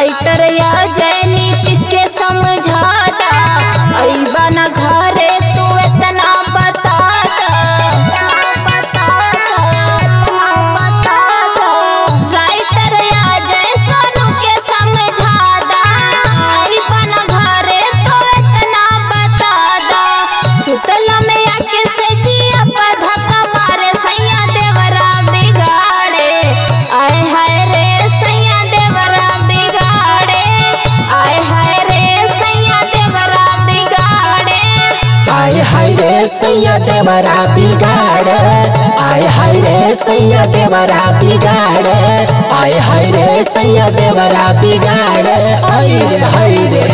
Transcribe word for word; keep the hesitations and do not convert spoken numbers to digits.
Writer या जय नीतीश के समझाता आई बना घरे तू इतना बता राइटर या जय सोनू के समझाता आई बना घरे तो इतना बता सुतला में आके से जिया पर धक्का मारे सैया देवरा बिगाड़े आए हाय रे सैया देवरा बिगाड़े आए हाय रे सैया देवरा बिगाड़े आय हाय रे सैया देवरा बिगाड़े आय हाय रे सैया देवरा बिगाड़े आय हाय रे सैया देवरा बिगाड़े हाय रे हाय रे।